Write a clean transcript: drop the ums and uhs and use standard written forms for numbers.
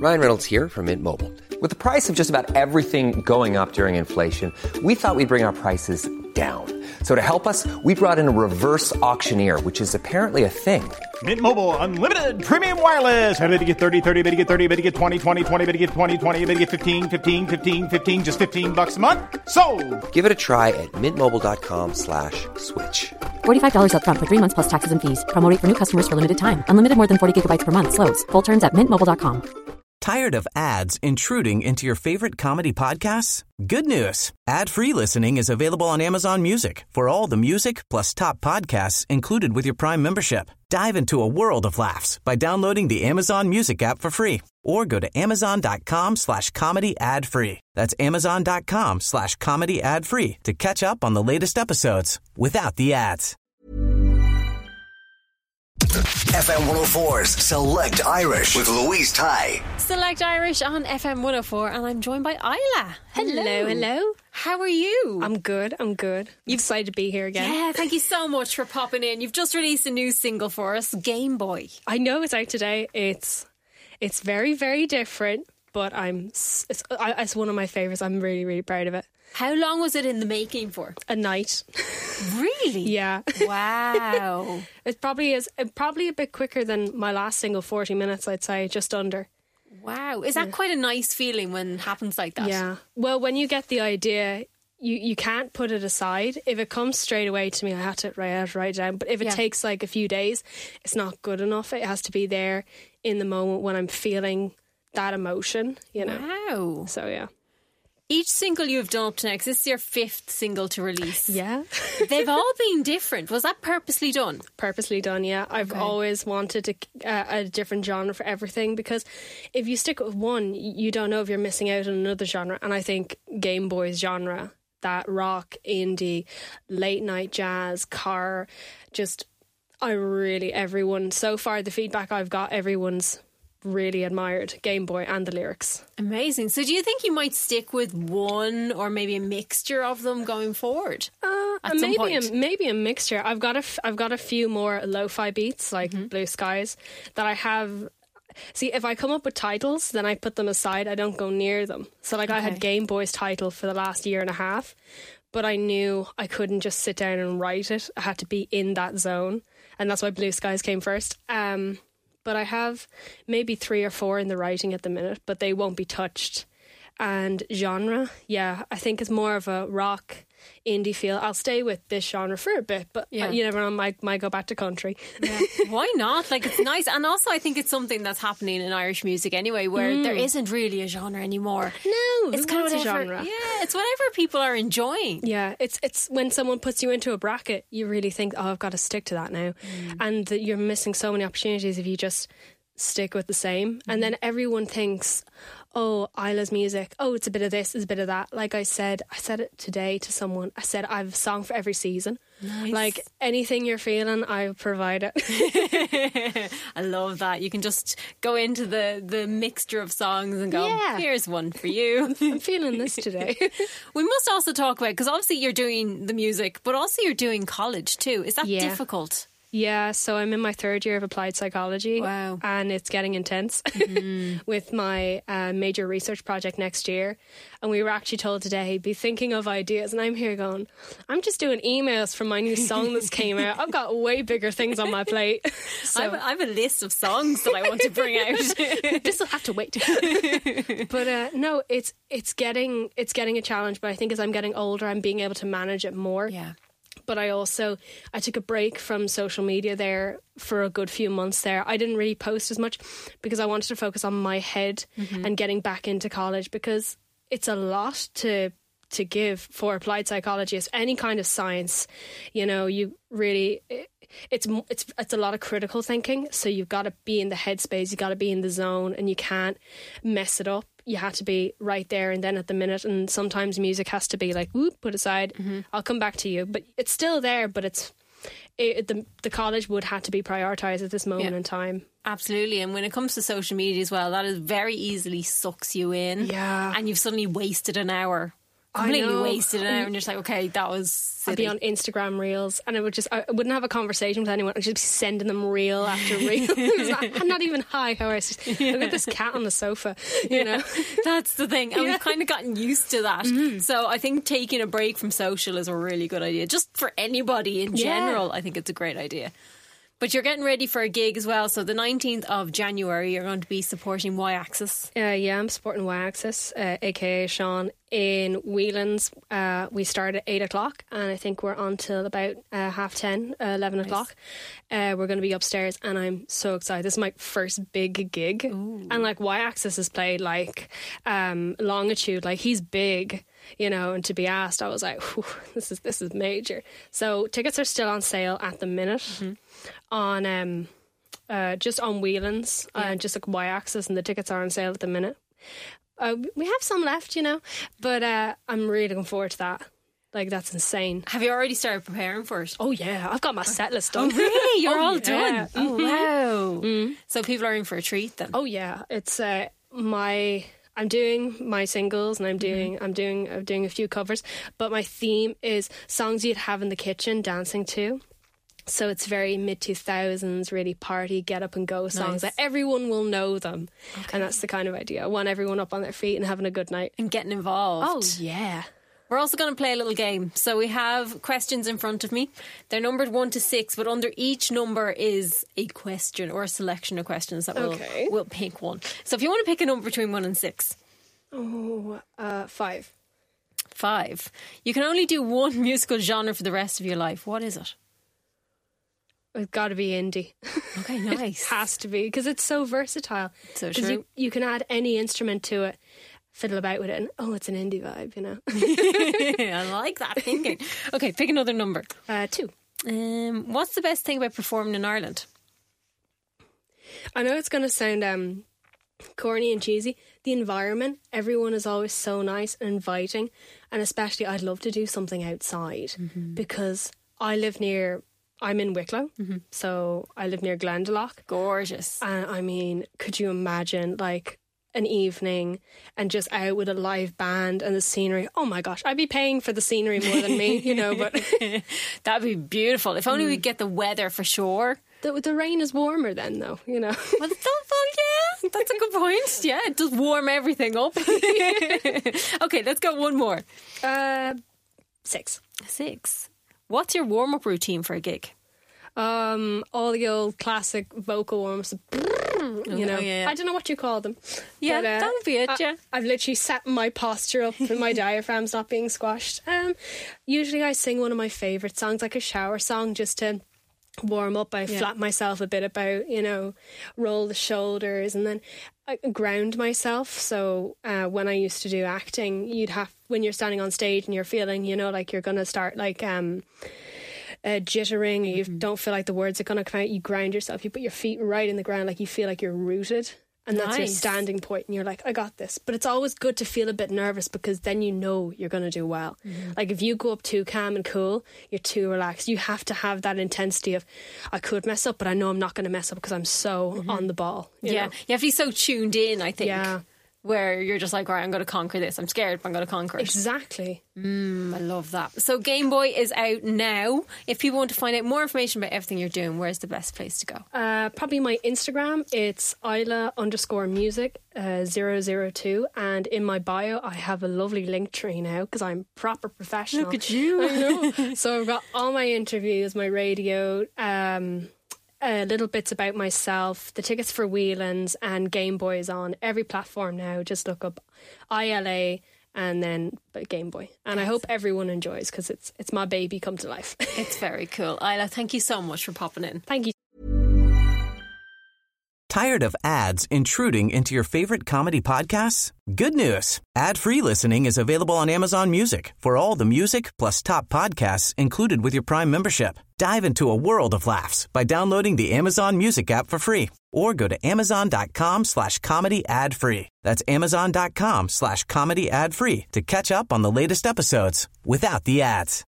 Ryan Reynolds here from Mint Mobile. With the price of just about everything going up during inflation, we thought we'd bring our prices down. So to help us, we brought in a reverse auctioneer, which is apparently a thing. Mint Mobile Unlimited Premium Wireless. How to get 30, 30, bit to get 30, bit to get 20, 20, 20, bit to get 20, 20, bit to get 15, 15, 15, 15, just $15 a month? Sold! Give it a try at mintmobile.com/switch. $45 up front for 3 months plus taxes and fees. Promo rate for new customers for limited time. Unlimited more than 40 gigabytes per month. Slows full terms at mintmobile.com. Tired of ads intruding into your favorite comedy podcasts? Good news. Ad-free listening is available on Amazon Music for all the music plus top podcasts included with your Prime membership. Dive into a world of laughs by downloading the Amazon Music app for free or go to amazon.com/comedy ad-free. That's amazon.com/comedy ad-free to catch up on the latest episodes without the ads. FM 104's Select Irish with Louise Ty. Select Irish on FM 104, and I'm joined by Isla. Hello. How are you? I'm good. You've excited to be here again. Yeah, thank you so much for popping in. You've just released a new single for us, Game Boy. I know it's out today. It's very, very different, but it's one of my favourites. I'm really, really proud of it. How long was it in the making for? A night. Really? Yeah. Wow. It probably is probably a bit quicker than my last single, 40 minutes, I'd say, just under. Wow. Is that quite a nice feeling when it happens like that? Yeah. Well, when you get the idea, you can't put it aside. If it comes straight away to me, I have to write it down. But if it takes like a few days, it's not good enough. It has to be there in the moment when I'm feeling that emotion, you know. Wow. So, yeah. Each single you've done up to now, 'cause this is your 5th single to release. Yeah. They've all been different. Was that purposely done? Purposely done, yeah. I've always wanted a different genre for everything, because if you stick with one, you don't know if you're missing out on another genre. And I think Game Boy's genre, that rock, indie, late night jazz, car, everyone, so far the feedback I've got, everyone's really admired Game Boy and the lyrics. Amazing. So do you think you might stick with one or maybe a mixture of them going forward? Maybe a mixture. I've got a few more lo-fi beats like Blue Skies that I have. See, if I come up with titles, then I put them aside. I don't go near them. So I had Game Boy's title for the last year and a half, but I knew I couldn't just sit down and write it. I had to be in that zone, and that's why Blue Skies came first. But I have maybe 3 or 4 in the writing at the minute, but they won't be touched. And genre, yeah, I think it's more of a rock, indie feel. I'll stay with this genre for a bit, but you never know, might go back to country. Yeah. Why not? Like, it's nice. And also I think it's something that's happening in Irish music anyway, where there isn't really a genre anymore. No, it's kind of a genre. Yeah, it's whatever people are enjoying. Yeah, it's when someone puts you into a bracket, you really think, oh, I've got to stick to that now. And you're missing so many opportunities if you just stick with the same. And then everyone thinks, oh, Isla's music, oh, it's a bit of this, it's a bit of that. Like I said it today to someone. I said, I have a song for every season. Nice. Like, anything you're feeling, I'll provide it. I love that. You can just go into the mixture of songs and go, here's one for you. I'm feeling this today. We must also talk about, because obviously you're doing the music, but also you're doing college too. Is that difficult? Yeah, so I'm in my 3rd year of applied psychology. Wow. And it's getting intense with my major research project next year. And we were actually told today, be thinking of ideas. And I'm here going, I'm just doing emails from my new song that's came out. I've got way bigger things on my plate. So I have a list of songs that I want to bring out. This will have to wait. But no, it's getting a challenge. But I think as I'm getting older, I'm being able to manage it more. Yeah. But I took a break from social media there for a good few months there. I didn't really post as much because I wanted to focus on my head and getting back into college, because it's a lot to give for applied psychology as any kind of science. You know, you really, it's a lot of critical thinking. So you've got to be in the headspace, you got to be in the zone, and you can't mess it up. You have to be right there and then at the minute, and sometimes music has to be like, whoop, put aside, I'll come back to you. But it's still there, but the college would have to be prioritised at this moment in time. Absolutely. And when it comes to social media as well, that is very easily sucks you in. Yeah. And you've suddenly wasted an hour completely know. wasted, and you're just like, okay, that was silly. I'd be on Instagram reels, and I wouldn't have a conversation with anyone. I'd just be sending them reel after reel. I'm not even hi, how are you? Look at this cat on the sofa, you know. That's the thing, and we've kind of gotten used to that. So I think taking a break from social is a really good idea, just for anybody in general. I think it's a great idea. But you're getting ready for a gig as well. So the 19th of January, you're going to be supporting Y-Axis. Yeah, I'm supporting Y-Axis, a.k.a. Sean, in Whelan's. We start at 8 o'clock, and I think we're on till about 10:30, 11 o'clock. We're going to be upstairs, and I'm so excited. This is my first big gig. Ooh. And like Y-Axis has played like Longitude, like he's big. You know, and to be asked, I was like, this is major. So tickets are still on sale at the minute on just on Whelan's, just like Y-Axis, and the tickets are on sale at the minute. We have some left, you know, but I'm really looking forward to that. Like, that's insane. Have you already started preparing for it? Oh, yeah. I've got my set list done. Oh, really? You're all yeah. done? Oh, wow. So people are in for a treat then? Oh, yeah. It's I'm doing my singles, and I'm doing a few covers, but my theme is songs you'd have in the kitchen dancing to. So it's very mid-2000s, really party, get up and go songs that everyone will know them. Okay. And that's the kind of idea. I want everyone up on their feet and having a good night. And getting involved. Oh, yeah. We're also going to play a little game. So we have questions in front of me. They're numbered 1 to 6, but under each number is a question or a selection of questions that we'll pick one. So if you want to pick a number between 1 and 6. 5. 5. You can only do one musical genre for the rest of your life. What is it? It's got to be indie. Okay, nice. It has to be, because it's so versatile. So true. You can add any instrument to it, fiddle about with it, and it's an indie vibe, you know. I like that thinking. Okay, pick another number. 2. What's the best thing about performing in Ireland? I know it's going to sound corny and cheesy. The environment, everyone is always so nice and inviting, and especially I'd love to do something outside because I'm in Wicklow, so I live near Glendalough. Gorgeous. And I mean, could you imagine like an evening and just out with a live band and the scenery? Oh my gosh, I'd be paying for the scenery more than me, you know. But that'd be beautiful. If only we'd get the weather for sure. The rain is warmer then, though, you know. Well, yeah, that's a good point. Yeah, it does warm everything up. Okay, let's go one more. 6. 6. What's your warm-up routine for a gig? All the old classic vocal warm-ups. You know, I don't know what you call them. Yeah, but, that would be it, yeah. I've literally set my posture up and my diaphragm's not being squashed. Usually I sing one of my favourite songs, like a shower song, just to warm up. I flap myself a bit about, you know, roll the shoulders, and then I ground myself. So when I used to do acting, when you're standing on stage and you're feeling, you know, like you're going to start like jittering, or you don't feel like the words are going to come out, you ground yourself, you put your feet right in the ground, like you feel like you're rooted, and that's your standing point, and you're like, I got this. But it's always good to feel a bit nervous, because then you know you're going to do well. Like if you go up too calm and cool, you're too relaxed. You have to have that intensity of, I could mess up, but I know I'm not going to mess up because I'm so on the ball. You know? You have to be so tuned in, I think. Yeah. Where you're just like, all right, I'm going to conquer this. I'm scared, but I'm going to conquer it. Exactly. I love that. So Game Boy is out now. If people want to find out more information about everything you're doing, where's the best place to go? Probably my Instagram. It's Isla_music 002. And in my bio, I have a lovely link tree now, because I'm proper professional. Look at you. I know. So I've got all my interviews, my radio, little bits about myself, the tickets for Whelan's, and Game Boy is on every platform now. Just look up ILA and then Game Boy. And I hope everyone enjoys, because it's my baby come to life. It's very cool. Isla, thank you so much for popping in. Thank you. Tired of ads intruding into your favorite comedy podcasts? Good news. Ad-free listening is available on Amazon Music for all the music plus top podcasts included with your Prime membership. Dive into a world of laughs by downloading the Amazon Music app for free, or go to amazon.com/comedy ad-free. That's amazon.com/comedy ad-free to catch up on the latest episodes without the ads.